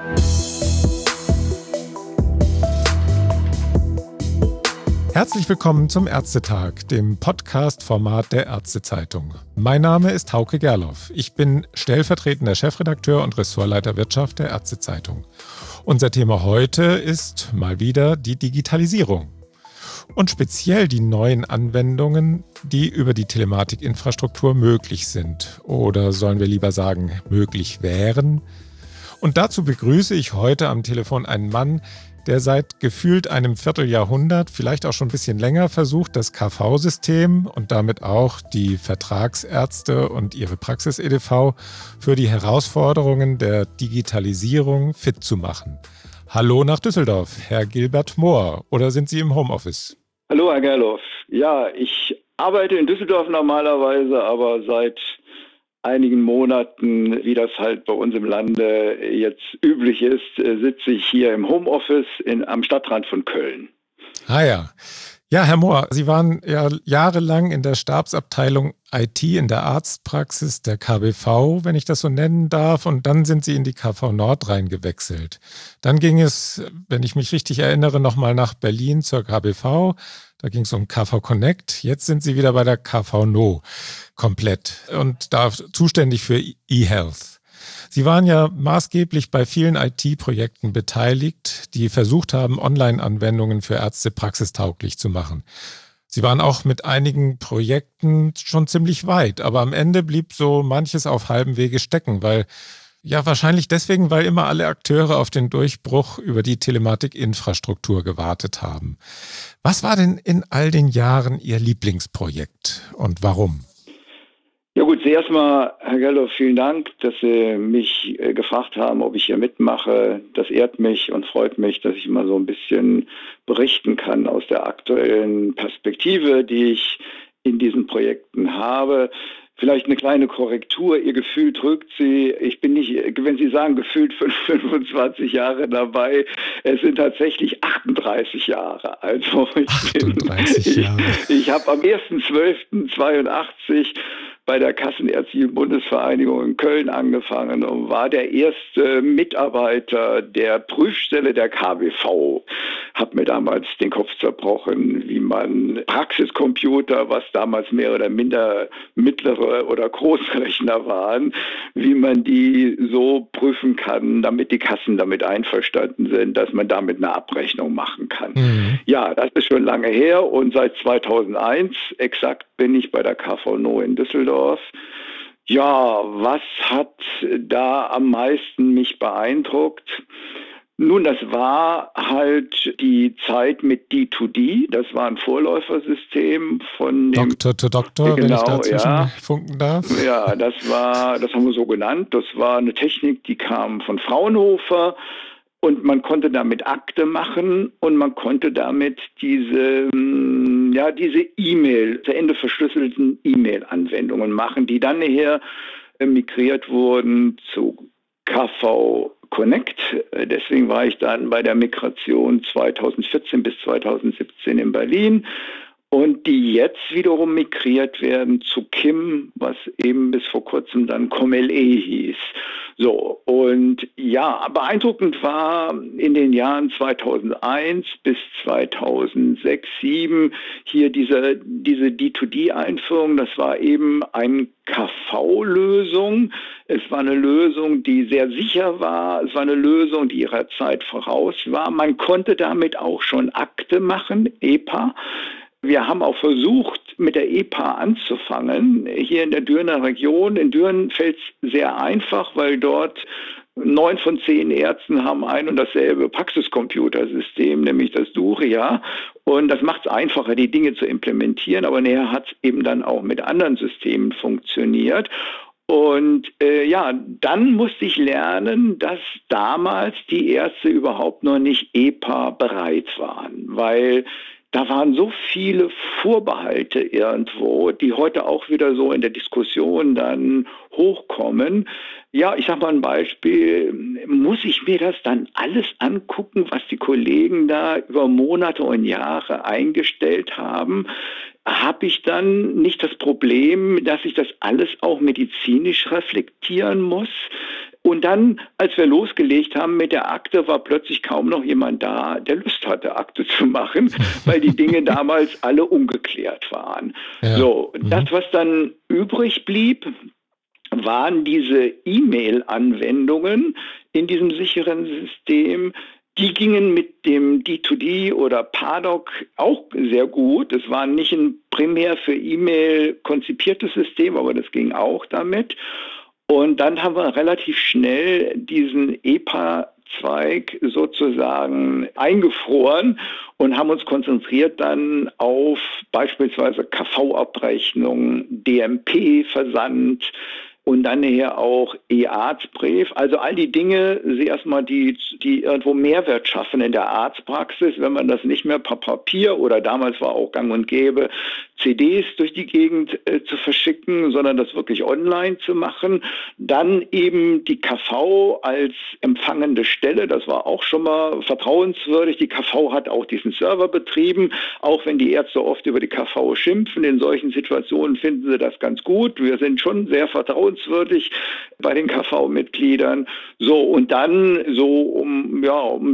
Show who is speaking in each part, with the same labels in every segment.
Speaker 1: Herzlich willkommen zum Ärztetag, dem Podcast-Format der Ärztezeitung. Mein Name ist Hauke Gerloff. Ich bin stellvertretender Chefredakteur und Ressortleiter Wirtschaft der Ärztezeitung. Unser Thema heute ist mal wieder die Digitalisierung. Und speziell die neuen Anwendungen, die über die Telematikinfrastruktur möglich sind. Oder sollen wir lieber sagen, möglich wären. Und dazu begrüße ich heute am Telefon einen Mann, der seit gefühlt einem Vierteljahrhundert, vielleicht auch schon ein bisschen länger, versucht, das KV-System und damit auch die Vertragsärzte und ihre Praxis-EDV für die Herausforderungen der Digitalisierung fit zu machen. Hallo nach Düsseldorf, Herr Gilbert Mohr, oder sind Sie im Homeoffice?
Speaker 2: Hallo, Herr Gerloff. Ja, ich arbeite in Düsseldorf normalerweise, aber seit einigen Monaten, wie das halt bei uns im Lande jetzt üblich ist, sitze ich hier im Homeoffice am Stadtrand von Köln.
Speaker 1: Ah ja. Ja, Herr Mohr, Sie waren ja jahrelang in der Stabsabteilung IT in der Arztpraxis der KBV, wenn ich das so nennen darf, und dann sind Sie in die KV Nord reingewechselt. Dann ging es, wenn ich mich richtig erinnere, nochmal nach Berlin zur KBV. Da ging es um KV Connect. Jetzt sind Sie wieder bei der KV No komplett und da zuständig für eHealth. Sie waren ja maßgeblich bei vielen IT-Projekten beteiligt, die versucht haben, Online-Anwendungen für Ärzte praxistauglich zu machen. Sie waren auch mit einigen Projekten schon ziemlich weit, aber am Ende blieb so manches auf halbem Wege stecken, wahrscheinlich deswegen, weil immer alle Akteure auf den Durchbruch über die Telematikinfrastruktur gewartet haben. Was war denn in all den Jahren Ihr Lieblingsprojekt und warum?
Speaker 2: Ja gut, zuerst mal, Herr Gerloff, vielen Dank, dass Sie mich gefragt haben, ob ich hier mitmache. Das ehrt mich und freut mich, dass ich mal so ein bisschen berichten kann aus der aktuellen Perspektive, die ich in diesen Projekten habe. Vielleicht eine kleine Korrektur. Ihr Gefühl trügt Sie. Ich bin nicht, wenn Sie sagen, gefühlt 25 Jahre dabei. Es sind tatsächlich 38 Jahre. Also ich habe am 1.12.82 bei der Kassenärztlichen Bundesvereinigung in Köln angefangen und war der erste Mitarbeiter der Prüfstelle der KBV. Habe mir damals den Kopf zerbrochen, wie man Praxiscomputer, was damals mehr oder minder mittlere oder Großrechner waren, wie man die so prüfen kann, damit die Kassen damit einverstanden sind, dass man damit eine Abrechnung machen kann. Mhm. Ja, das ist schon lange her und seit 2001 exakt bin ich bei der KV No in Düsseldorf. Ja, was hat da am meisten mich beeindruckt? Nun, das war halt die Zeit mit D2D. Das war ein Vorläufersystem von dem
Speaker 1: Doktor to Doktor, wenn ich dazwischen funken darf.
Speaker 2: Ja, das haben wir so genannt. Das war eine Technik, die kam von Fraunhofer. Und man konnte damit Akte machen und man konnte damit diese E-Mail, zu Ende verschlüsselten E-Mail-Anwendungen machen, die dann nachher migriert wurden zu KV Connect. Deswegen war ich dann bei der Migration 2014 bis 2017 in Berlin. Und die jetzt wiederum migriert werden zu KIM, was eben bis vor kurzem dann COMLE hieß. So, und ja, beeindruckend war in den Jahren 2001 bis 2006, 2007 hier diese D2D-Einführung. Das war eben eine KV-Lösung. Es war eine Lösung, die sehr sicher war. Es war eine Lösung, die ihrer Zeit voraus war. Man konnte damit auch schon Akte machen, EPA. Wir haben auch versucht, mit der EPA anzufangen. Hier in der Dürener Region. In Düren fällt es sehr einfach, weil dort 9 von 10 Ärzten haben ein und dasselbe Praxiscomputersystem, nämlich das Duria. Und das macht es einfacher, die Dinge zu implementieren. Aber näher hat es eben dann auch mit anderen Systemen funktioniert. Und dann musste ich lernen, dass damals die Ärzte überhaupt noch nicht EPA bereit waren, weil da waren so viele Vorbehalte irgendwo, die heute auch wieder so in der Diskussion dann hochkommen. Ja, ich sage mal ein Beispiel. Muss ich mir das dann alles angucken, was die Kollegen da über Monate und Jahre eingestellt haben? Habe ich dann nicht das Problem, dass ich das alles auch medizinisch reflektieren muss? Und dann, als wir losgelegt haben mit der Akte, war plötzlich kaum noch jemand da, der Lust hatte, Akte zu machen, weil die Dinge damals alle ungeklärt waren.
Speaker 1: Ja.
Speaker 2: So, das, was dann übrig blieb, waren diese E-Mail-Anwendungen in diesem sicheren System. Die gingen mit dem D2D oder PADOC auch sehr gut. Es war nicht ein primär für E-Mail konzipiertes System, aber das ging auch damit. Und dann haben wir relativ schnell diesen EPA-Zweig sozusagen eingefroren und haben uns konzentriert dann auf beispielsweise KV-Abrechnung, DMP-Versand, und dann nachher auch E-Arztbrief. Also all die Dinge, erstmal die irgendwo Mehrwert schaffen in der Arztpraxis, wenn man das nicht mehr per Papier oder damals war auch gang und gäbe, CDs durch die Gegend zu verschicken, sondern das wirklich online zu machen. Dann eben die KV als empfangende Stelle, das war auch schon mal vertrauenswürdig. Die KV hat auch diesen Server betrieben, auch wenn die Ärzte oft über die KV schimpfen. In solchen Situationen finden sie das ganz gut. Wir sind schon sehr vertrauenswürdig bei den KV-Mitgliedern. So, und dann so um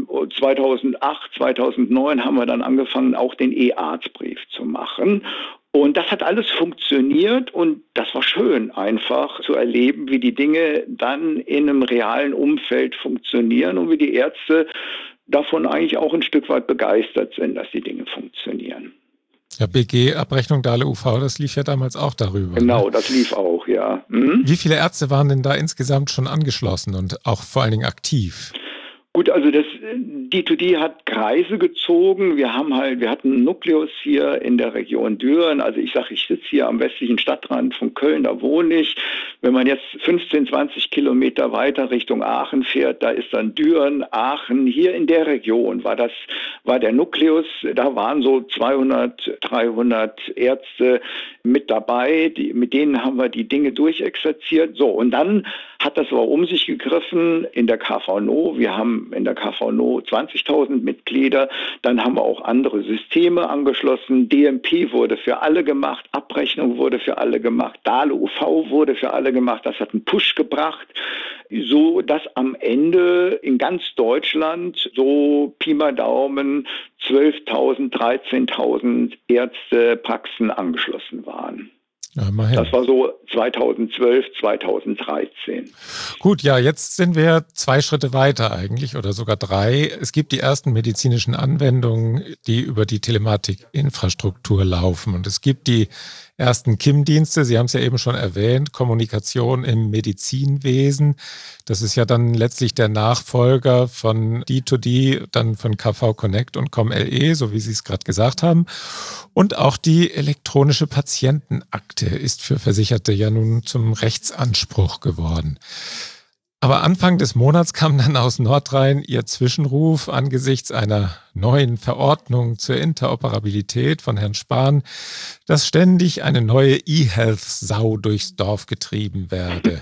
Speaker 2: 2008, 2009 haben wir dann angefangen, auch den E-Arztbrief zu machen. Und das hat alles funktioniert und das war schön, einfach zu erleben, wie die Dinge dann in einem realen Umfeld funktionieren und wie die Ärzte davon eigentlich auch ein Stück weit begeistert sind, dass die Dinge funktionieren.
Speaker 1: Ja, BG-Abrechnung Dale UV, das lief ja damals auch darüber.
Speaker 2: Genau,
Speaker 1: ne?
Speaker 2: Das lief auch, ja.
Speaker 1: Wie viele Ärzte waren denn da insgesamt schon angeschlossen und auch vor allen Dingen aktiv?
Speaker 2: Gut, also das D2D hat Kreise gezogen. Wir hatten einen Nukleus hier in der Region Düren. Also ich sitze hier am westlichen Stadtrand von Köln, da wohne ich. Wenn man jetzt 15, 20 Kilometer weiter Richtung Aachen fährt, da ist dann Düren, Aachen. Hier in der Region war der Nukleus. Da waren so 200, 300 Ärzte mit dabei. Mit denen haben wir die Dinge durchexerziert. So, und dann hat das aber um sich gegriffen in der KVNO. Wir haben in der KVNO 20.000 Mitglieder. Dann haben wir auch andere Systeme angeschlossen. DMP wurde für alle gemacht. Abrechnung wurde für alle gemacht. Dale UV wurde für alle gemacht. Das hat einen Push gebracht, so dass am Ende in ganz Deutschland so Pi mal Daumen 12.000, 13.000 Ärztepraxen angeschlossen waren.
Speaker 1: Ja, immerhin.
Speaker 2: Das war so 2012, 2013.
Speaker 1: Gut, ja, jetzt sind wir 2 Schritte weiter eigentlich oder sogar 3. Es gibt die ersten medizinischen Anwendungen, die über die Telematikinfrastruktur laufen. Und es gibt die ersten KIM-Dienste, Sie haben es ja eben schon erwähnt, Kommunikation im Medizinwesen. Das ist ja dann letztlich der Nachfolger von D2D, dann von KV Connect und ComLE, so wie Sie es gerade gesagt haben. Und auch die elektronische Patientenakte ist für Versicherte ja nun zum Rechtsanspruch geworden. Aber Anfang des Monats kam dann aus Nordrhein Ihr Zwischenruf angesichts einer neuen Verordnung zur Interoperabilität von Herrn Spahn, dass ständig eine neue E-Health-Sau durchs Dorf getrieben werde.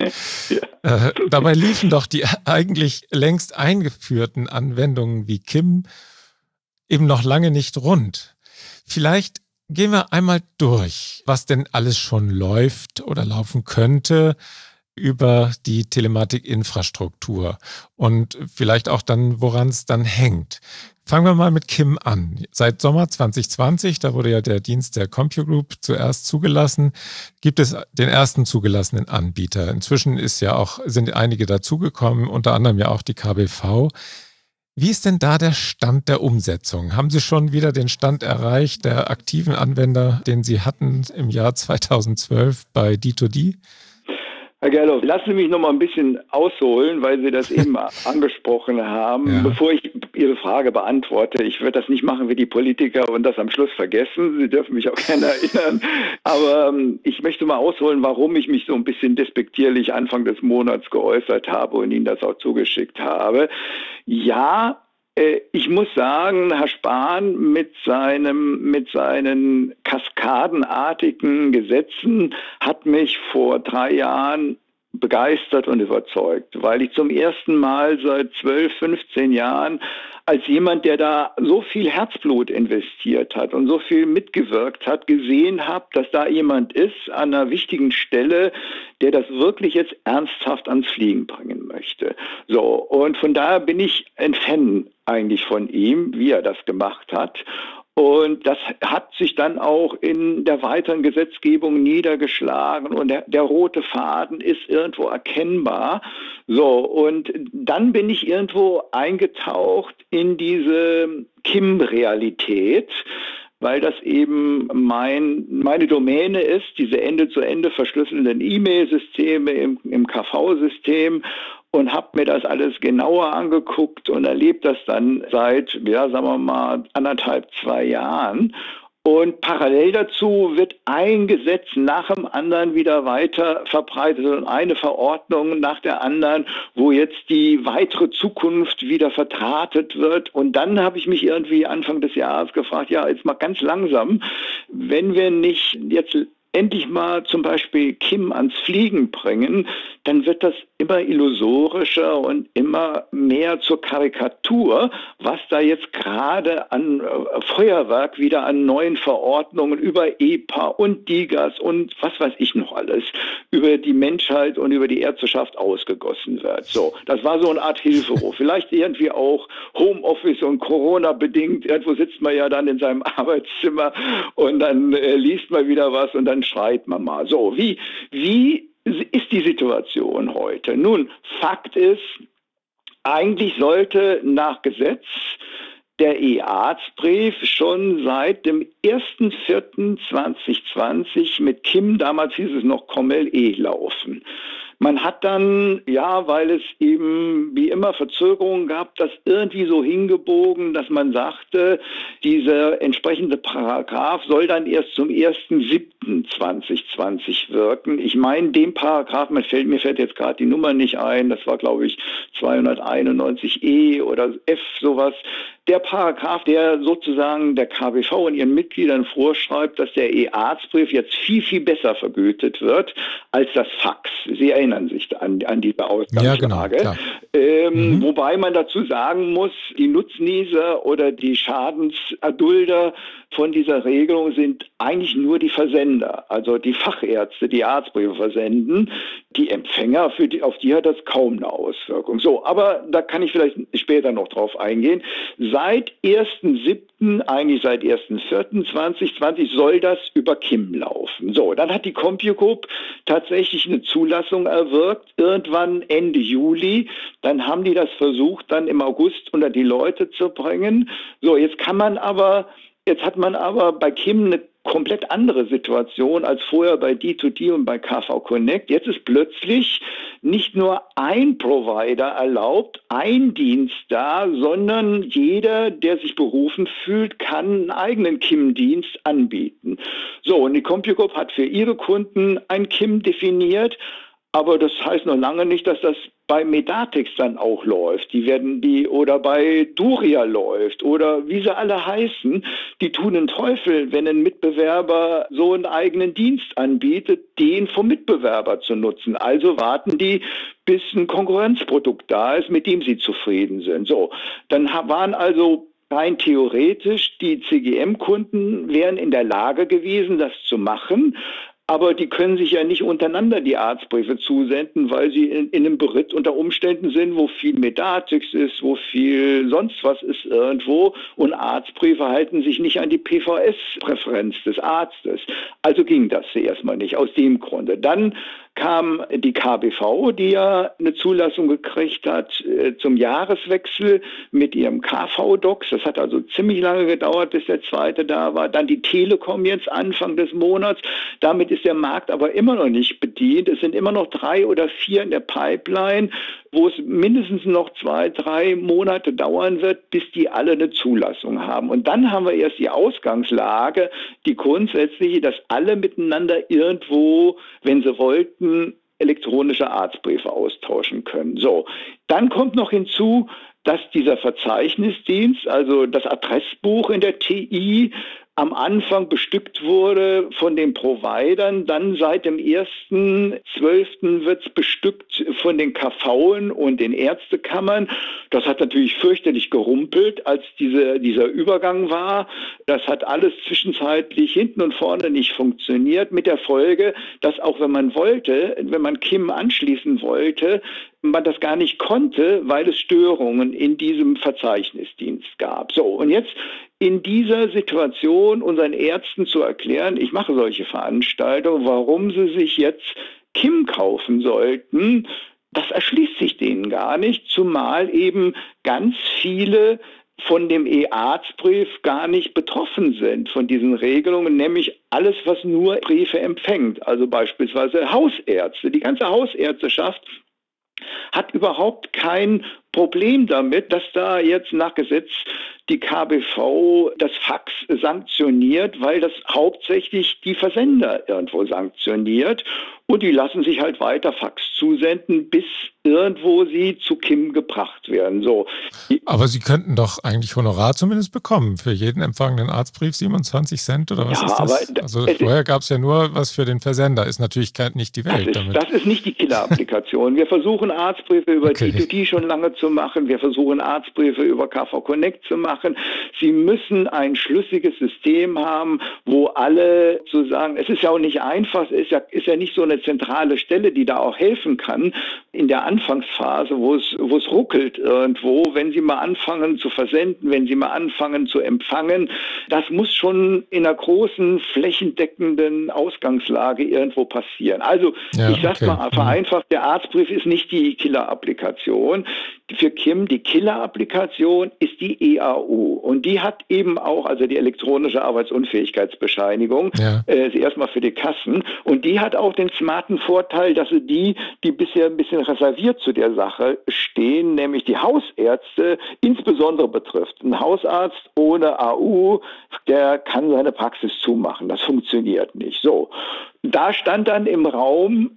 Speaker 1: Dabei liefen doch die eigentlich längst eingeführten Anwendungen wie KIM eben noch lange nicht rund. Vielleicht gehen wir einmal durch, was denn alles schon läuft oder laufen könnte über die Telematikinfrastruktur und vielleicht auch dann, woran es dann hängt. Fangen wir mal mit KIM an. Seit Sommer 2020, da wurde ja der Dienst der CompuGroup zuerst zugelassen, gibt es den ersten zugelassenen Anbieter. Inzwischen sind einige dazugekommen, unter anderem ja auch die KBV. Wie ist denn da der Stand der Umsetzung? Haben Sie schon wieder den Stand erreicht der aktiven Anwender, den Sie hatten im Jahr 2012 bei D2D?
Speaker 2: Herr Gerloff, lassen Sie mich noch mal ein bisschen ausholen, weil Sie das eben angesprochen haben, ja. Bevor ich Ihre Frage beantworte. Ich werde das nicht machen wie die Politiker und das am Schluss vergessen. Sie dürfen mich auch gerne erinnern. Aber ich möchte mal ausholen, warum ich mich so ein bisschen despektierlich Anfang des Monats geäußert habe und Ihnen das auch zugeschickt habe. Ja, ich muss sagen, Herr Spahn mit seinen kaskadenartigen Gesetzen hat mich vor 3 Jahren begeistert und überzeugt, weil ich zum ersten Mal seit 12, 15 Jahren als jemand, der da so viel Herzblut investiert hat und so viel mitgewirkt hat, gesehen habe, dass da jemand ist an einer wichtigen Stelle, der das wirklich jetzt ernsthaft ans Fliegen bringen möchte. So, und von daher bin ich ein Fan eigentlich von ihm, wie er das gemacht hat. Und das hat sich dann auch in der weiteren Gesetzgebung niedergeschlagen und der rote Faden ist irgendwo erkennbar. So, und dann bin ich irgendwo eingetaucht in diese KIM-Realität, weil das eben meine Domäne ist, diese Ende-zu-Ende verschlüsselnden E-Mail-Systeme im KV-System, und habe mir das alles genauer angeguckt und erlebt das dann seit, sagen wir mal, 1,5, 2 Jahren. Und parallel dazu wird ein Gesetz nach dem anderen wieder weiter verbreitet und eine Verordnung nach der anderen, wo jetzt die weitere Zukunft wieder verdrahtet wird. Und dann habe ich mich irgendwie Anfang des Jahres gefragt, ja, jetzt mal ganz langsam, wenn wir nicht jetzt endlich mal zum Beispiel KIM ans Fliegen bringen, dann wird das immer illusorischer und immer mehr zur Karikatur, was da jetzt gerade an Feuerwerk wieder an neuen Verordnungen über EPA und DIGAS und was weiß ich noch alles über die Menschheit und über die Ärzteschaft ausgegossen wird. So, das war so eine Art Hilferuf. Vielleicht irgendwie auch Homeoffice und Corona bedingt. Irgendwo sitzt man ja dann in seinem Arbeitszimmer und dann liest man wieder was und dann schreit man mal. So, wie ist die Situation heute? Nun, Fakt ist, eigentlich sollte nach Gesetz der E-Arztbrief schon seit dem 1.4.2020 mit KIM, damals hieß es noch Commel-E, laufen. Man hat dann, weil es eben wie immer Verzögerungen gab, das irgendwie so hingebogen, dass man sagte, dieser entsprechende Paragraph soll dann erst zum 1.7.2020 wirken. Ich meine, den Paragraph, mir fällt jetzt gerade die Nummer nicht ein, das war, glaube ich, 291e oder F, sowas. Der Paragraph, der sozusagen der KBV und ihren Mitgliedern vorschreibt, dass der E-Arztbrief jetzt viel, viel besser vergütet wird als das Fax. Sie erinnern sich an diese Ausgangslage.
Speaker 1: Ja, genau,
Speaker 2: Wobei man dazu sagen muss, die Nutznießer oder die Schadenserdulder von dieser Regelung sind eigentlich nur die Versender, also die Fachärzte, die Arztbriefe versenden. Die Empfänger, auf die hat das kaum eine Auswirkung. So, aber da kann ich vielleicht später noch drauf eingehen. Seit 1.7., eigentlich seit 1.4.2020 soll das über KIM laufen. So, dann hat die CompuGroup tatsächlich eine Zulassung erwirkt, irgendwann Ende Juli. Dann haben die das versucht, dann im August unter die Leute zu bringen. So, jetzt hat man aber bei KIM eine komplett andere Situation als vorher bei D2D und bei KV Connect. Jetzt ist plötzlich nicht nur ein Provider erlaubt, ein Dienst da, sondern jeder, der sich berufen fühlt, kann einen eigenen KIM-Dienst anbieten. So, und die CompuGroup hat für ihre Kunden ein KIM definiert, aber das heißt noch lange nicht, dass das bei Medatix dann auch läuft. Oder bei Duria läuft oder wie sie alle heißen, die tun den Teufel, wenn ein Mitbewerber so einen eigenen Dienst anbietet, den vom Mitbewerber zu nutzen. Also warten die, bis ein Konkurrenzprodukt da ist, mit dem sie zufrieden sind. So, dann waren also rein theoretisch die CGM-Kunden wären in der Lage gewesen, das zu machen. Aber die können sich ja nicht untereinander die Arztbriefe zusenden, weil sie in einem Beritt unter Umständen sind, wo viel Medatix ist, wo viel sonst was ist irgendwo. Und Arztbriefe halten sich nicht an die PVS-Präferenz des Arztes. Also ging das erstmal nicht, aus dem Grunde. Dann kam die KBV, die ja eine Zulassung gekriegt hat zum Jahreswechsel mit ihrem KV-Docs. Das hat also ziemlich lange gedauert, bis der zweite da war. Dann die Telekom jetzt Anfang des Monats. Damit ist der Markt aber immer noch nicht bedient. Es sind immer noch 3 oder 4 in der Pipeline, wo es mindestens noch 2, 3 Monate dauern wird, bis die alle eine Zulassung haben. Und dann haben wir erst die Ausgangslage, die grundsätzliche, dass alle miteinander irgendwo, wenn sie wollten, elektronische Arztbriefe austauschen können. So, dann kommt noch hinzu, dass dieser Verzeichnisdienst, also das Adressbuch in der TI, am Anfang bestückt wurde von den Providern. Dann seit dem 1.12. wird es bestückt von den KVen und den Ärztekammern. Das hat natürlich fürchterlich gerumpelt, als dieser Übergang war. Das hat alles zwischenzeitlich hinten und vorne nicht funktioniert, mit der Folge, dass auch wenn man KIM anschließen wollte, man das gar nicht konnte, weil es Störungen in diesem Verzeichnisdienst gab. So, und jetzt in dieser Situation unseren Ärzten zu erklären, ich mache solche Veranstaltungen, warum sie sich jetzt KIM kaufen sollten, das erschließt sich denen gar nicht, zumal eben ganz viele von dem E-Arztbrief gar nicht betroffen sind von diesen Regelungen, nämlich alles, was nur Briefe empfängt, also beispielsweise Hausärzte. Die ganze Hausärzteschaft hat überhaupt kein Problem damit, dass da jetzt nach Gesetz die KBV das Fax sanktioniert, weil das hauptsächlich die Versender irgendwo sanktioniert. Und die lassen sich halt weiter Fax zusenden, bis irgendwo sie zu KIM gebracht werden. So.
Speaker 1: Aber Sie könnten doch eigentlich Honorar zumindest bekommen für jeden empfangenen Arztbrief, 27 Cent oder was ist das? Also vorher gab es ja nur was für den Versender, ist natürlich nicht die Welt damit.
Speaker 2: Das ist nicht die Killer-Applikation. Wir versuchen Arztbriefe über T2T schon lange zu machen. Wir versuchen Arztbriefe über KV Connect zu machen. Sie müssen ein schlüssiges System haben, wo alle sozusagen, es ist ja auch nicht einfach, es ist ja nicht so eine zentrale Stelle, die da auch helfen kann in der Anfangsphase, wo es ruckelt irgendwo, wenn Sie mal anfangen zu versenden, wenn Sie mal anfangen zu empfangen. Das muss schon in einer großen, flächendeckenden Ausgangslage irgendwo passieren. Also ich sage mal vereinfacht, der Arztbrief ist nicht die Killer-Applikation. Für KIM, die Killer-Applikation ist die EAU. Und die hat eben auch, also die elektronische Arbeitsunfähigkeitsbescheinigung, erstmal für die Kassen. Und die hat auch den smarten Vorteil, dass sie die bisher ein bisschen reserviert zu der Sache stehen, nämlich die Hausärzte insbesondere betrifft. Ein Hausarzt ohne AU, der kann seine Praxis zumachen. Das funktioniert nicht. So. Da stand dann im Raum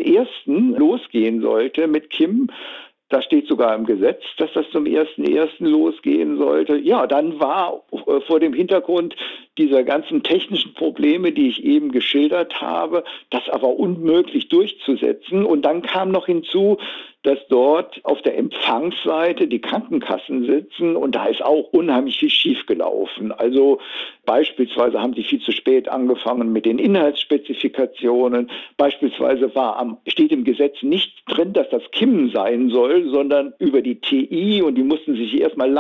Speaker 2: 1.1. losgehen sollte mit KIM. Da steht sogar im Gesetz, dass das zum 1.1. losgehen sollte. Ja, dann war vor dem Hintergrund dieser ganzen technischen Probleme, die ich eben geschildert habe, das aber unmöglich durchzusetzen. Und dann kam noch hinzu, dass dort auf der Empfangsseite die Krankenkassen sitzen und da ist auch unheimlich viel schiefgelaufen. Also beispielsweise haben sie viel zu spät angefangen mit den Inhaltsspezifikationen. Beispielsweise steht im Gesetz nicht drin, dass das KIM sein soll, sondern über die TI und die mussten sich erstmal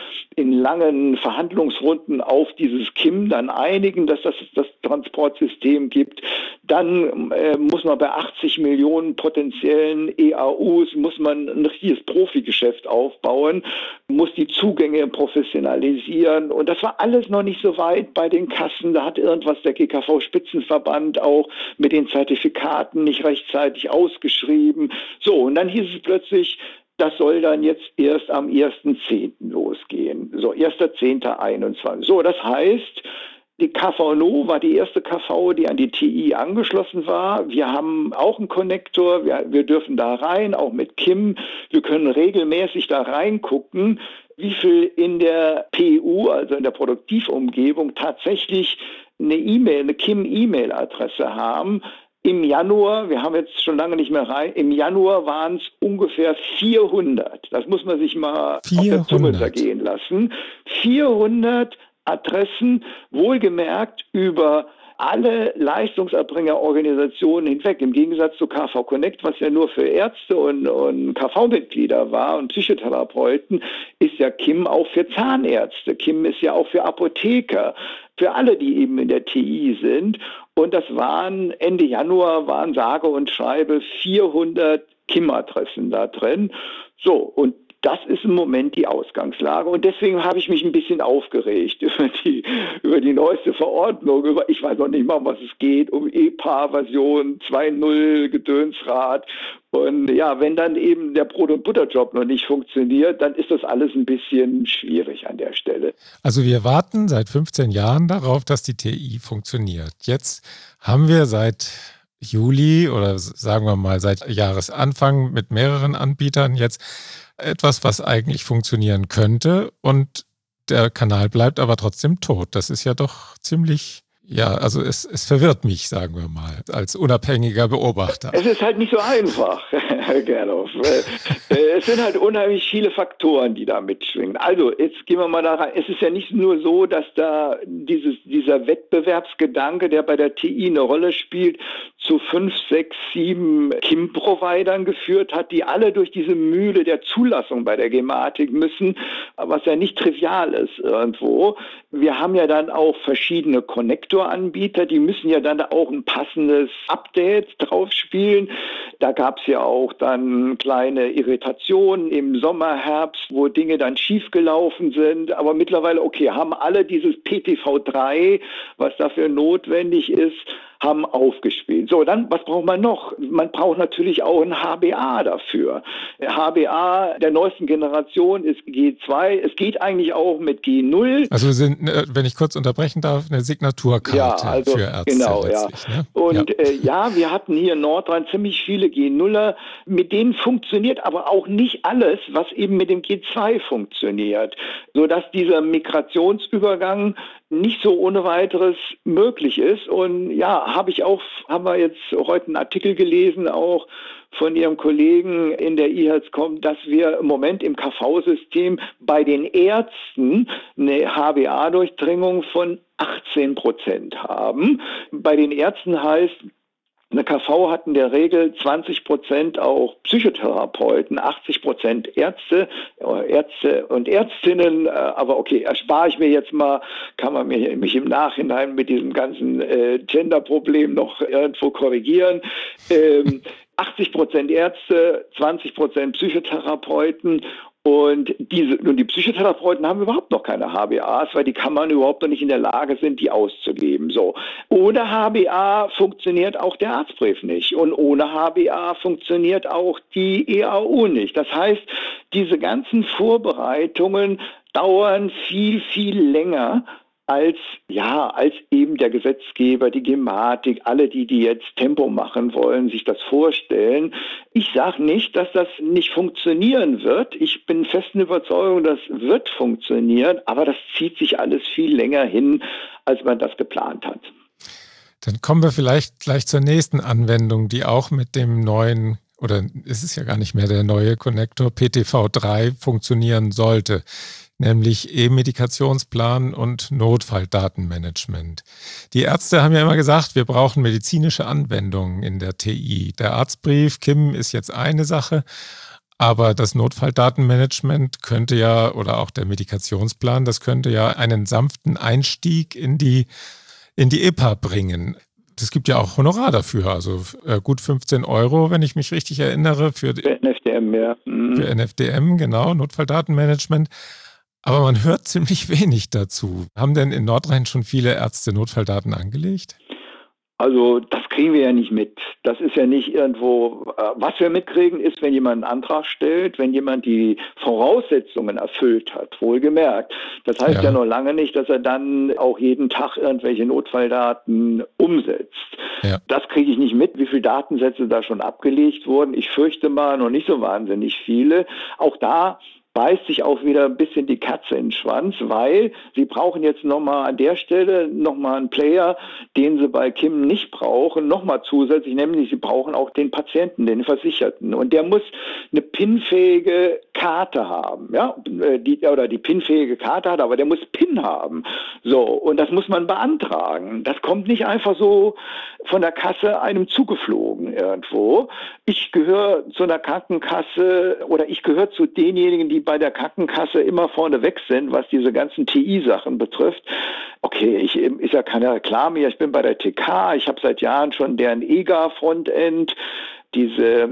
Speaker 2: in langen Verhandlungsrunden auf dieses KIM dann einigen, dass das Transportsystem gibt. Dann muss man bei 80 Millionen potenziellen EAUs muss man ein richtiges Profigeschäft aufbauen, muss die Zugänge professionalisieren und das war alles noch nicht so weit bei den Kassen. Da hat irgendwas der GKV-Spitzenverband auch mit den Zertifikaten nicht rechtzeitig ausgeschrieben. So, und dann hieß es plötzlich, das soll dann jetzt erst am 1.10. losgehen. So, 1.10.21. So, das heißt, die KVNO war die erste KV, die an die TI angeschlossen war. Wir haben auch einen Konnektor, wir dürfen da rein, auch mit KIM. Wir können regelmäßig da reingucken, wie viel in der PU, also in der Produktivumgebung, tatsächlich eine KIM-E-Mail-Adresse haben. Im Januar, wir haben jetzt schon lange nicht mehr rein, im Januar waren es ungefähr 400. Das muss man sich mal auf der Zunge zergehen lassen. 400 Adressen, wohlgemerkt über alle Leistungserbringerorganisationen hinweg, im Gegensatz zu KV Connect, was ja nur für Ärzte und KV-Mitglieder war und Psychotherapeuten, ist ja KIM auch für Zahnärzte. KIM ist ja auch für Apotheker, für alle, die eben in der TI sind. Und das waren Ende Januar sage und schreibe 400 KIM-Adressen da drin. So, und das ist im Moment die Ausgangslage und deswegen habe ich mich ein bisschen aufgeregt über die neueste Verordnung, ich weiß noch nicht mal, um was es geht, um EPA-Version 2.0 Gedönsrad. Und ja, wenn dann eben der Brot- und Butterjob noch nicht funktioniert, dann ist das alles ein bisschen schwierig an der Stelle.
Speaker 1: Also wir warten seit 15 Jahren darauf, dass die TI funktioniert. Jetzt haben wir seit Juli oder sagen wir mal seit Jahresanfang mit mehreren Anbietern jetzt etwas, was eigentlich funktionieren könnte. Und der Kanal bleibt aber trotzdem tot. Das ist ja doch ziemlich... Ja, also es verwirrt mich, sagen wir mal, als unabhängiger Beobachter.
Speaker 2: Es ist halt nicht so einfach, Herr Gerloff. Es sind halt unheimlich viele Faktoren, die da mitschwingen. Also, jetzt gehen wir mal da rein. Es ist ja nicht nur so, dass da dieser Wettbewerbsgedanke, der bei der TI eine Rolle spielt, zu 5, 6, 7 KIM-Providern geführt hat, die alle durch diese Mühle der Zulassung bei der Gematik müssen, was ja nicht trivial ist irgendwo. Wir haben ja dann auch verschiedene Konnektoranbieter, die müssen ja dann auch ein passendes Update drauf spielen. Da gab es ja auch dann kleine Irritationen im Sommer, Herbst, wo Dinge dann schiefgelaufen sind. Aber mittlerweile, okay, haben alle dieses PTV3, was dafür notwendig ist, haben aufgespielt. So, dann, was braucht man noch? Man braucht natürlich auch ein HBA dafür. HBA der neuesten Generation ist G2. Es geht eigentlich auch mit G0.
Speaker 1: Also sind, wenn ich kurz unterbrechen darf, eine Signaturkarte für Ärzte.
Speaker 2: Genau,
Speaker 1: letztlich, ne?
Speaker 2: Und wir hatten hier in Nordrhein ziemlich viele G0er. Mit denen funktioniert aber auch nicht alles, was eben mit dem G2 funktioniert, sodass dieser Migrationsübergang nicht so ohne weiteres möglich ist. Und ja, haben wir jetzt heute einen Artikel gelesen, auch von Ihrem Kollegen in der eHealth.com, dass wir im Moment im KV-System bei den Ärzten eine HBA-Durchdringung von 18% haben. Bei den Ärzten heißt, eine KV hat in der Regel 20% auch Psychotherapeuten, 80% Ärzte und Ärztinnen. Aber okay, erspare ich mir jetzt mal, kann man mich im Nachhinein mit diesem ganzen Gender-Problem noch irgendwo korrigieren. 80% Ärzte, 20% Psychotherapeuten. Und die Psychotherapeuten haben überhaupt noch keine HBAs, weil die Kammern überhaupt noch nicht in der Lage sind, die auszugeben. So. Ohne HBA funktioniert auch der Arztbrief nicht. Und ohne HBA funktioniert auch die EAU nicht. Das heißt, diese ganzen Vorbereitungen dauern viel, viel länger, als eben der Gesetzgeber, die Gematik, alle, die jetzt Tempo machen wollen, sich das vorstellen. Ich sage nicht, dass das nicht funktionieren wird. Ich bin festen Überzeugung, das wird funktionieren, aber das zieht sich alles viel länger hin, als man das geplant hat.
Speaker 1: Dann kommen wir vielleicht gleich zur nächsten Anwendung, die auch mit dem neuen, oder es ist ja gar nicht mehr der neue Konnektor PTV3 funktionieren sollte, nämlich E-Medikationsplan und Notfalldatenmanagement. Die Ärzte haben ja immer gesagt, wir brauchen medizinische Anwendungen in der TI. Der Arztbrief, KIM, ist jetzt eine Sache, aber das Notfalldatenmanagement könnte ja, oder auch der Medikationsplan, das könnte ja einen sanften Einstieg in die EPA bringen. Es gibt ja auch Honorar dafür, also gut 15 €, wenn ich mich richtig erinnere, für
Speaker 2: NFDM, ja.
Speaker 1: Für NFDM, genau, Notfalldatenmanagement. Aber man hört ziemlich wenig dazu. Haben denn in Nordrhein schon viele Ärzte Notfalldaten angelegt?
Speaker 2: Also das kriegen wir ja nicht mit. Das ist ja nicht irgendwo, was wir mitkriegen, ist, wenn jemand einen Antrag stellt, wenn jemand die Voraussetzungen erfüllt hat, wohlgemerkt. Das heißt ja noch lange nicht, dass er dann auch jeden Tag irgendwelche Notfalldaten umsetzt. Ja. Das kriege ich nicht mit, wie viele Datensätze da schon abgelegt wurden. Ich fürchte mal noch nicht so wahnsinnig viele. Auch da beißt sich auch wieder ein bisschen die Katze in den Schwanz, weil sie brauchen jetzt nochmal an der Stelle nochmal einen Player, den sie bei KIM nicht brauchen, nochmal zusätzlich, nämlich sie brauchen auch den Patienten, den Versicherten. Und der muss eine PIN-fähige Karte haben, ja, die PIN-fähige Karte hat, aber der muss PIN haben. So, und das muss man beantragen. Das kommt nicht einfach so von der Kasse einem zugeflogen irgendwo. Ich gehöre zu einer Krankenkasse oder ich gehöre zu denjenigen, die bei der Krankenkasse immer vorne weg sind, was diese ganzen TI-Sachen betrifft. Okay, ist ja keine Reklame hier, ich bin bei der TK, ich habe seit Jahren schon deren EGA-Frontend, diese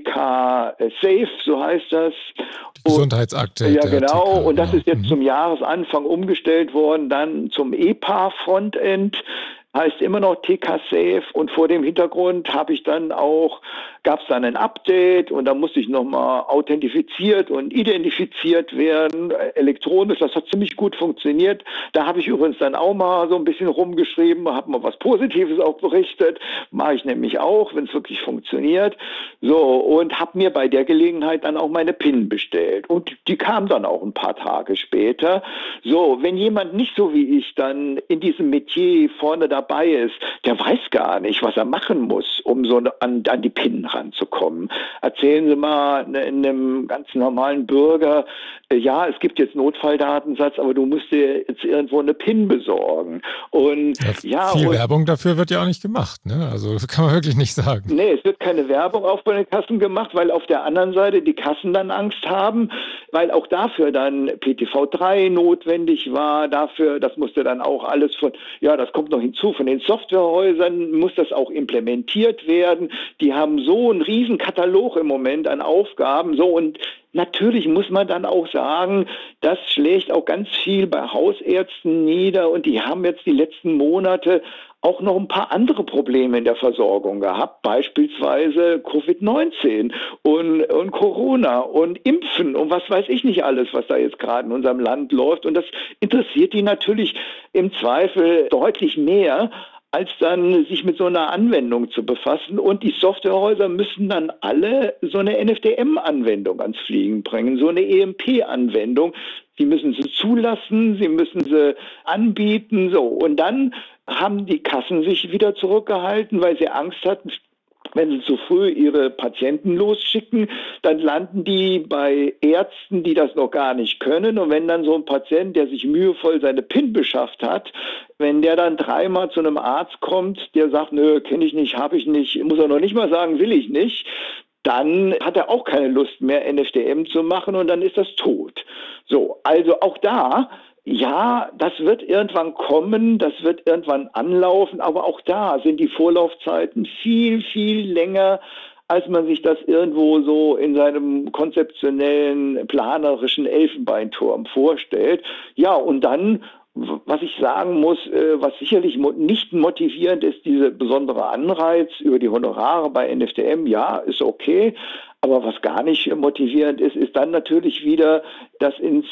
Speaker 2: TK Safe, so heißt das.
Speaker 1: Die Gesundheitsakte.
Speaker 2: Ja, genau.
Speaker 1: TK,
Speaker 2: und das ist jetzt zum Jahresanfang umgestellt worden, dann zum EPA-Frontend. heißt immer noch TK Safe, und vor dem Hintergrund gab es dann ein Update und da musste ich nochmal authentifiziert und identifiziert werden, elektronisch. Das hat ziemlich gut funktioniert. Da habe ich übrigens dann auch mal so ein bisschen rumgeschrieben, habe mal was Positives auch berichtet. Mache ich nämlich auch, wenn es wirklich funktioniert. So, und habe mir bei der Gelegenheit dann auch meine PIN bestellt. Und die kam dann auch ein paar Tage später. So, wenn jemand nicht so wie ich dann in diesem Metier vorne dabei ist, der weiß gar nicht, was er machen muss, um so an die PIN ranzukommen. Erzählen Sie mal einem ganz normalen Bürger, ja, es gibt jetzt Notfalldatensatz, aber du musst dir jetzt irgendwo eine PIN besorgen. Und
Speaker 1: viel Werbung dafür wird ja auch nicht gemacht, ne? Also kann man wirklich nicht sagen.
Speaker 2: Nee, es wird keine Werbung auch bei den Kassen gemacht, weil auf der anderen Seite die Kassen dann Angst haben, weil auch dafür dann PTV3 notwendig war, das musste dann auch alles das kommt noch hinzu, von den Softwarehäusern muss das auch implementiert werden. Die haben so einen riesen Katalog im Moment an Aufgaben, so, und natürlich muss man dann auch sagen, das schlägt auch ganz viel bei Hausärzten nieder, und die haben jetzt die letzten Monate auch noch ein paar andere Probleme in der Versorgung gehabt, beispielsweise Covid-19 und Corona und Impfen und was weiß ich nicht alles, was da jetzt gerade in unserem Land läuft. Und das interessiert die natürlich im Zweifel deutlich mehr, als dann sich mit so einer Anwendung zu befassen. Und die Softwarehäuser müssen dann alle so eine NFDM-Anwendung ans Fliegen bringen, so eine EMP-Anwendung. Sie müssen sie zulassen, sie müssen sie anbieten, so. Und dann haben die Kassen sich wieder zurückgehalten, weil sie Angst hatten, wenn sie zu früh ihre Patienten losschicken, dann landen die bei Ärzten, die das noch gar nicht können. Und wenn dann so ein Patient, der sich mühevoll seine PIN beschafft hat, wenn der dann dreimal zu einem Arzt kommt, der sagt, nö, kenne ich nicht, habe ich nicht, muss er noch nicht mal sagen, will ich nicht, dann hat er auch keine Lust mehr, NFDM zu machen, und dann ist das tot. So, also auch da, ja, das wird irgendwann kommen, das wird irgendwann anlaufen, aber auch da sind die Vorlaufzeiten viel, viel länger, als man sich das irgendwo so in seinem konzeptionellen, planerischen Elfenbeinturm vorstellt. Ja, und dann, was ich sagen muss, was sicherlich nicht motivierend ist, dieser besondere Anreiz über die Honorare bei NFDM, ja, ist okay. Aber was gar nicht motivierend ist, ist dann natürlich wieder, dass ins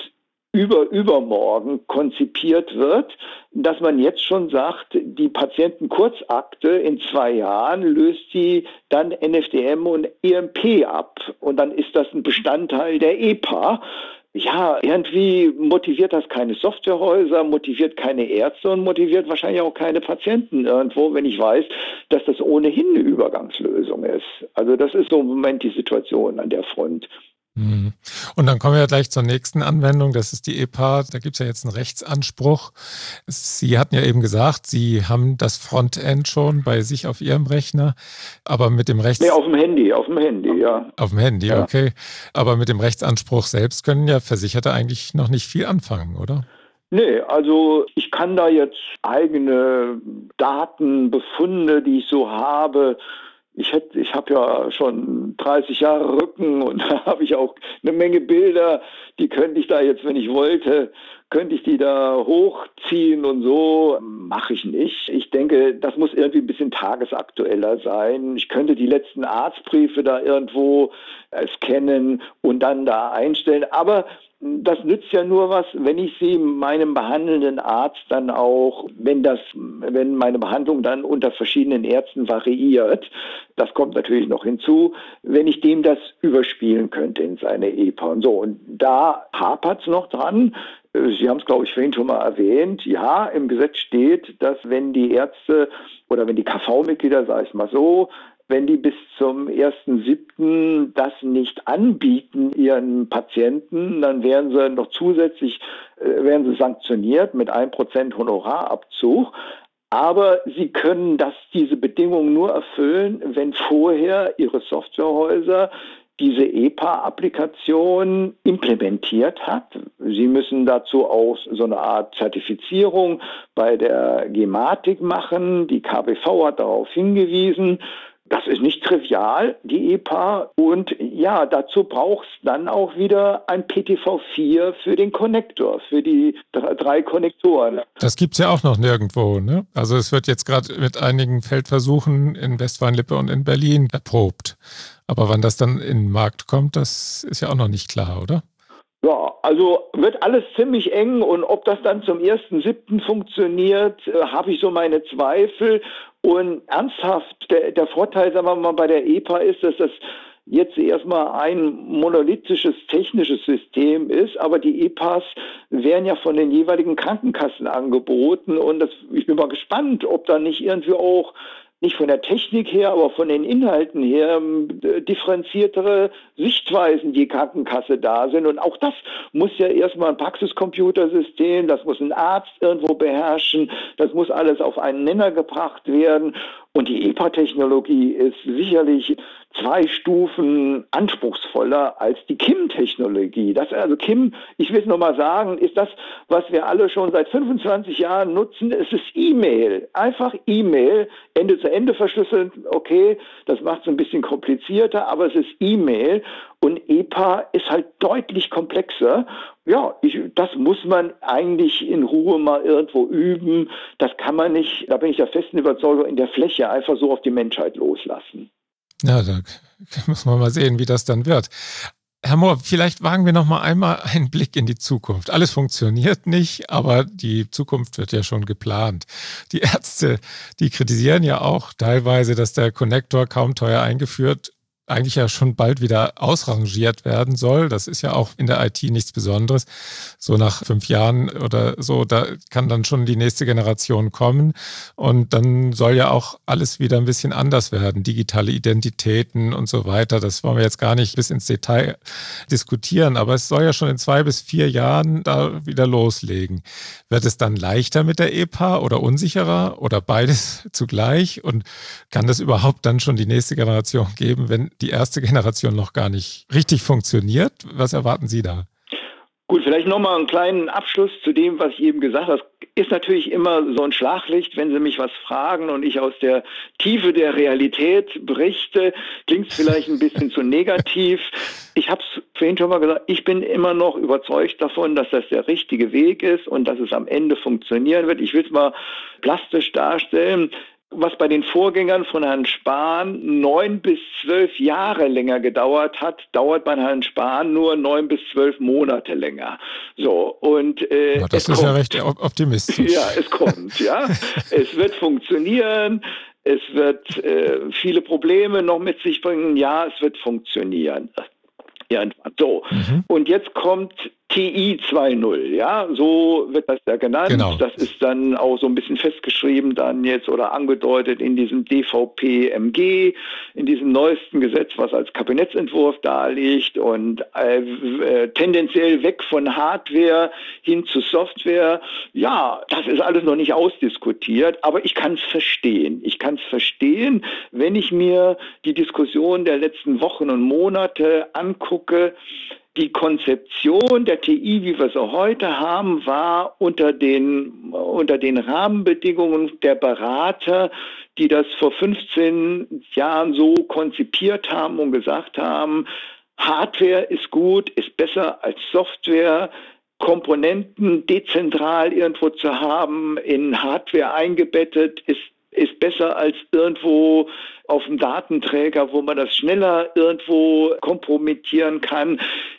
Speaker 2: übermorgen konzipiert wird, dass man jetzt schon sagt, die Patientenkurzakte in 2 Jahren löst die dann NFDM und EMP ab. Und dann ist das ein Bestandteil der EPA. Ja, irgendwie motiviert das keine Softwarehäuser, motiviert keine Ärzte und motiviert wahrscheinlich auch keine Patienten irgendwo, wenn ich weiß, dass das ohnehin eine Übergangslösung ist. Also das ist so im Moment die Situation an der Front.
Speaker 1: Und dann kommen wir ja gleich zur nächsten Anwendung, das ist die EPA. Da gibt es ja jetzt einen Rechtsanspruch. Sie hatten ja eben gesagt, Sie haben das Frontend schon bei sich auf Ihrem Rechner, aber mit dem
Speaker 2: Nee, auf dem Handy, ja.
Speaker 1: Auf dem Handy,
Speaker 2: ja.
Speaker 1: Okay. Aber mit dem Rechtsanspruch selbst können ja Versicherte eigentlich noch nicht viel anfangen, oder?
Speaker 2: Nee, also ich kann da jetzt eigene Datenbefunde, die ich so habe. Ich habe ja schon 30 Jahre Rücken, und da habe ich auch eine Menge Bilder, die könnte ich da jetzt, wenn ich wollte, könnte ich die da hochziehen und so. Mache ich nicht. Ich denke, das muss irgendwie ein bisschen tagesaktueller sein. Ich könnte die letzten Arztbriefe da irgendwo scannen und dann da einstellen. Aber das nützt ja nur was, wenn ich sie meinem behandelnden Arzt dann auch, wenn meine Behandlung dann unter verschiedenen Ärzten variiert, das kommt natürlich noch hinzu, wenn ich dem das überspielen könnte in seine EPA und so. Und da hapert es noch dran. Sie haben es, glaube ich, vorhin schon mal erwähnt. Ja, im Gesetz steht, dass wenn die Ärzte oder wenn die KV-Mitglieder, sage ich mal so, wenn die bis zum 1.7. das nicht anbieten ihren Patienten, dann werden sie noch zusätzlich sanktioniert mit 1% Honorarabzug. Aber sie können diese Bedingungen nur erfüllen, wenn vorher ihre Softwarehäuser diese EPA-Applikation implementiert hat. Sie müssen dazu auch so eine Art Zertifizierung bei der Gematik machen. Die KBV hat darauf hingewiesen. Das ist nicht trivial, die EPA. Und ja, dazu braucht es dann auch wieder ein PTV4 für den Konnektor, für die 3 Konnektoren.
Speaker 1: Das gibt es ja auch noch nirgendwo, ne? Also es wird jetzt gerade mit einigen Feldversuchen in Westfalen-Lippe und in Berlin erprobt. Aber wann das dann in den Markt kommt, das ist ja auch noch nicht klar, oder?
Speaker 2: Ja, also wird alles ziemlich eng und ob das dann zum 1.7. funktioniert, habe ich so meine Zweifel. Und ernsthaft, der Vorteil, sagen wir mal, bei der EPA ist, dass das jetzt erstmal ein monolithisches technisches System ist, aber die EPAs werden ja von den jeweiligen Krankenkassen angeboten und ich bin mal gespannt, ob da nicht irgendwie auch nicht von der Technik her, aber von den Inhalten her differenziertere Sichtweisen die Krankenkasse da sind. Und auch das muss ja erstmal ein Praxiscomputersystem, das muss ein Arzt irgendwo beherrschen, das muss alles auf einen Nenner gebracht werden. Und die EPA-Technologie ist sicherlich 2 Stufen anspruchsvoller als die KIM-Technologie. Also KIM, ich will es nochmal sagen, ist das, was wir alle schon seit 25 Jahren nutzen. Es ist E-Mail, einfach E-Mail, Ende zu Ende verschlüsselt. Okay, das macht es ein bisschen komplizierter, aber es ist E-Mail und EPA ist halt deutlich komplexer. Ja, das muss man eigentlich in Ruhe mal irgendwo üben. Das kann man nicht, da bin ich der festen Überzeugung, in der Fläche einfach so auf die Menschheit loslassen.
Speaker 1: Ja, da muss man mal sehen, wie das dann wird. Herr Mohr, vielleicht wagen wir noch mal einmal einen Blick in die Zukunft. Alles funktioniert nicht, aber die Zukunft wird ja schon geplant. Die Ärzte, die kritisieren ja auch teilweise, dass der Konnektor kaum teuer eingeführt eigentlich ja schon bald wieder ausrangiert werden soll. Das ist ja auch in der IT nichts Besonderes. So nach 5 Jahren oder so, da kann dann schon die nächste Generation kommen. Und dann soll ja auch alles wieder ein bisschen anders werden. Digitale Identitäten und so weiter. Das wollen wir jetzt gar nicht bis ins Detail diskutieren. Aber es soll ja schon in 2 bis 4 Jahren da wieder loslegen. Wird es dann leichter mit der EPA oder unsicherer oder beides zugleich? Und kann das überhaupt dann schon die nächste Generation geben, wenn die erste Generation noch gar nicht richtig funktioniert? Was erwarten Sie da?
Speaker 2: Gut, vielleicht nochmal einen kleinen Abschluss zu dem, was ich eben gesagt habe. Das ist natürlich immer so ein Schlaglicht, wenn Sie mich was fragen und ich aus der Tiefe der Realität berichte. Klingt es vielleicht ein bisschen zu negativ. Ich habe es vorhin schon mal gesagt, ich bin immer noch überzeugt davon, dass das der richtige Weg ist und dass es am Ende funktionieren wird. Ich will es mal plastisch darstellen. Was bei den Vorgängern von Herrn Spahn 9 bis 12 Jahre länger gedauert hat, dauert bei Herrn Spahn nur 9 bis 12 Monate länger. So, und
Speaker 1: das ist ja recht optimistisch.
Speaker 2: Ja, es kommt, ja. Es wird funktionieren. Es wird viele Probleme noch mit sich bringen. Ja, es wird funktionieren. Ja, so. Und jetzt kommt TI 2.0, ja, so wird das ja genannt. Genau. Das ist dann auch so ein bisschen festgeschrieben dann jetzt oder angedeutet in diesem DVP-MG, in diesem neuesten Gesetz, was als Kabinettsentwurf da liegt und tendenziell weg von Hardware hin zu Software. Ja, das ist alles noch nicht ausdiskutiert, aber ich kann es verstehen. Ich kann es verstehen, wenn ich mir die Diskussion der letzten Wochen und Monate angucke. Die Konzeption der TI, wie wir sie heute haben, war unter den Rahmenbedingungen der Berater, die das vor 15 Jahren so konzipiert haben und gesagt haben, Hardware ist gut, ist besser als Software, Komponenten dezentral irgendwo zu haben, in Hardware eingebettet, ist besser als irgendwo auf dem Datenträger, wo man das schneller irgendwo kompromittieren kann.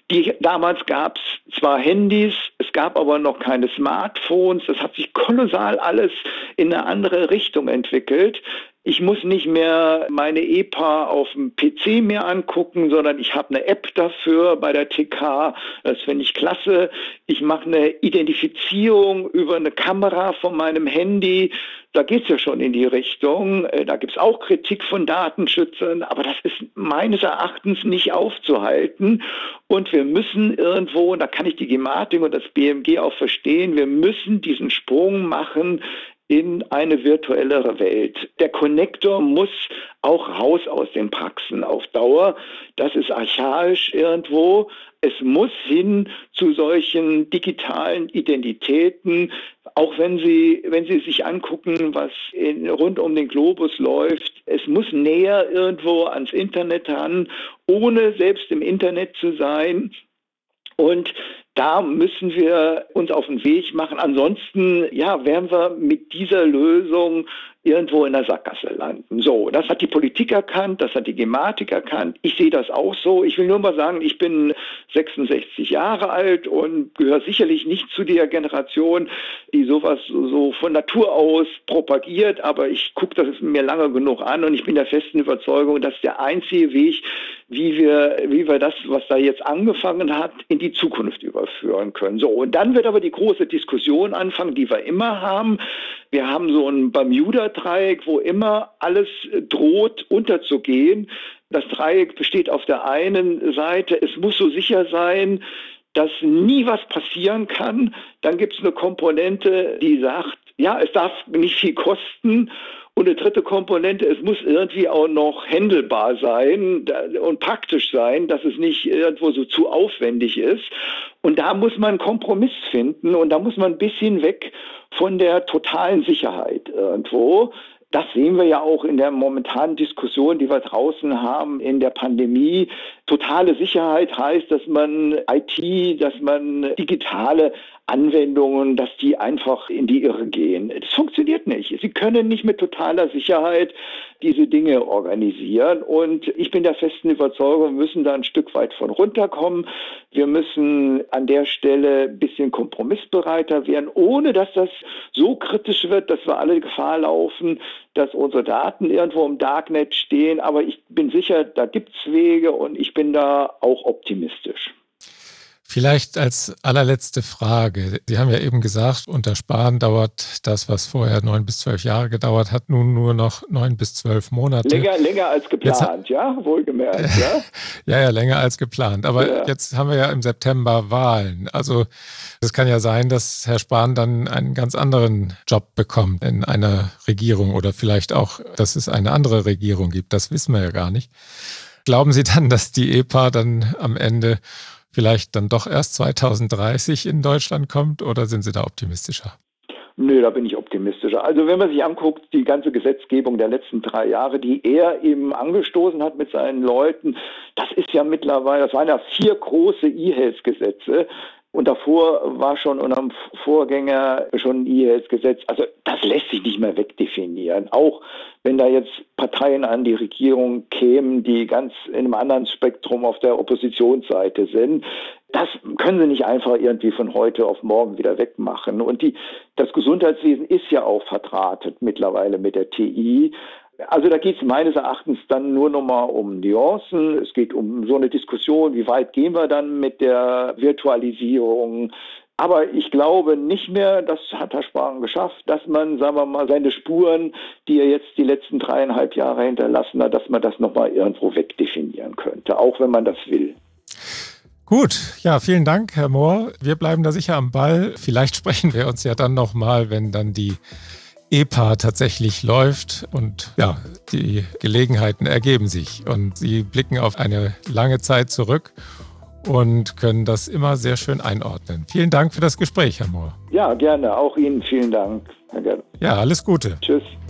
Speaker 2: Damals gab es zwar Handys, es gab aber noch keine Smartphones. Das hat sich kolossal alles in eine andere Richtung entwickelt. Ich muss nicht mehr meine EPA auf dem PC mehr angucken, sondern ich habe eine App dafür bei der TK. Das finde ich klasse. Ich mache eine Identifizierung über eine Kamera von meinem Handy. Da geht es ja schon in die Richtung. Da gibt es auch Kritik von Datenschützern, aber das ist meines Erachtens nicht aufzuhalten. Und wir müssen irgendwo, und da kann ich die Gematik und das BMG auch verstehen, wir müssen diesen Sprung machen in eine virtuellere Welt. Der Konnektor muss auch raus aus den Praxen auf Dauer. Das ist archaisch irgendwo, Es muss hin zu solchen digitalen Identitäten, auch wenn Sie sich angucken, was rund um den Globus läuft. Es muss näher irgendwo ans Internet ran, ohne selbst im Internet zu sein. Und da müssen wir uns auf den Weg machen. Ansonsten, werden wir mit dieser Lösung irgendwo in der Sackgasse landen. So, das hat die Politik erkannt, das hat die Gematik erkannt. Ich sehe das auch so. Ich will nur mal sagen, ich bin 66 Jahre alt und gehöre sicherlich nicht zu der Generation, die sowas so von Natur aus propagiert. Aber ich gucke das mir lange genug an und ich bin der festen Überzeugung, dass der einzige Weg, wie wir das, was da jetzt angefangen hat, in die Zukunft überführen können. So, und dann wird aber die große Diskussion anfangen, die wir immer haben. Wir haben so ein Bermuda-Dreieck, wo immer alles droht unterzugehen. Das Dreieck besteht auf der einen Seite, es muss so sicher sein, dass nie was passieren kann. Dann gibt es eine Komponente, die sagt, es darf nicht viel kosten. Und eine dritte Komponente, es muss irgendwie auch noch handelbar sein und praktisch sein, dass es nicht irgendwo so zu aufwendig ist. Und da muss man einen Kompromiss finden und da muss man ein bisschen weg von der totalen Sicherheit irgendwo. Das sehen wir ja auch in der momentanen Diskussion, die wir draußen haben in der Pandemie. Totale Sicherheit heißt, dass man IT, dass man digitale Anwendungen, dass die einfach in die Irre gehen. Das funktioniert nicht. Sie können nicht mit totaler Sicherheit diese Dinge organisieren. Und ich bin der festen Überzeugung, wir müssen da ein Stück weit von runterkommen. Wir müssen an der Stelle ein bisschen kompromissbereiter werden, ohne dass das so kritisch wird, dass wir alle Gefahr laufen, dass unsere Daten irgendwo im Darknet stehen. Aber ich bin sicher, da gibt es Wege und ich bin da auch optimistisch.
Speaker 1: Vielleicht als allerletzte Frage. Sie haben ja eben gesagt, unter Spahn dauert das, was vorher 9 bis 12 Jahre gedauert hat, nun nur noch 9 bis 12 Monate.
Speaker 2: Länger als geplant, wohlgemerkt.
Speaker 1: Ja, länger als geplant. Aber jetzt haben wir ja im September Wahlen. Also es kann ja sein, dass Herr Spahn dann einen ganz anderen Job bekommt in einer Regierung oder vielleicht auch, dass es eine andere Regierung gibt. Das wissen wir ja gar nicht. Glauben Sie dann, dass die EPA dann am Ende vielleicht dann doch erst 2030 in Deutschland kommt oder sind Sie da optimistischer?
Speaker 2: Nö, da bin ich optimistischer. Also wenn man sich anguckt, die ganze Gesetzgebung der letzten 3 Jahre, die er eben angestoßen hat mit seinen Leuten, das ist ja mittlerweile, das waren ja 4 große E-Health-Gesetze. Und davor war schon unter dem Vorgänger schon ein E-Health-Gesetz. Also das lässt sich nicht mehr wegdefinieren. Auch wenn da jetzt Parteien an die Regierung kämen, die ganz in einem anderen Spektrum auf der Oppositionsseite sind. Das können sie nicht einfach irgendwie von heute auf morgen wieder wegmachen. Und das Gesundheitswesen ist ja auch verdrahtet mittlerweile mit der TI. Also da geht es meines Erachtens dann nur noch mal um Nuancen. Es geht um so eine Diskussion, wie weit gehen wir dann mit der Virtualisierung. Aber ich glaube nicht mehr, das hat Herr Spahn geschafft, dass man, sagen wir mal, seine Spuren, die er jetzt die letzten 3,5 Jahre hinterlassen hat, dass man das noch mal irgendwo wegdefinieren könnte, auch wenn man das will.
Speaker 1: Gut, ja, vielen Dank, Herr Mohr. Wir bleiben da sicher am Ball. Vielleicht sprechen wir uns ja dann noch mal, wenn dann die EPA tatsächlich läuft und ja, die Gelegenheiten ergeben sich und Sie blicken auf eine lange Zeit zurück und können das immer sehr schön einordnen. Vielen Dank für das Gespräch, Herr Mohr.
Speaker 2: Ja, gerne. Auch Ihnen vielen Dank, Herr Gerl.
Speaker 1: Ja, alles Gute.
Speaker 2: Tschüss.